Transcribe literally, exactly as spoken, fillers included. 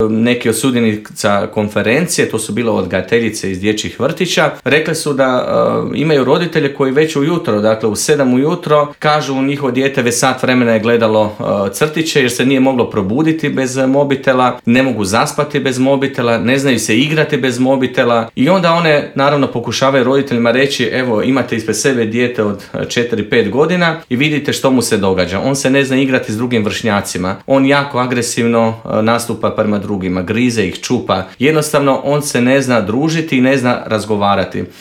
Neki od sudionica konferencije, to su bile odgajateljice iz dječjih vrtića, rekli su da uh, imaju roditelje koji već ujutro, dakle u sedam ujutro, kažu njihovo dijete već sat vremena je gledalo uh, crtiće jer se nije moglo probuditi bez mobitela, ne mogu zaspati bez mobitela, ne znaju se igrati bez mobitela i onda one naravno pokušavaju roditeljima reći evo imate ispred sebe dijete od četiri pet godina i vidite što mu se događa. On se ne zna igrati s drugim vršnjacima, on jako agresivno uh, nastupa prema drugima, grize ih, čupa, jednostavno on se ne zna družiti i ne zna razgovarati.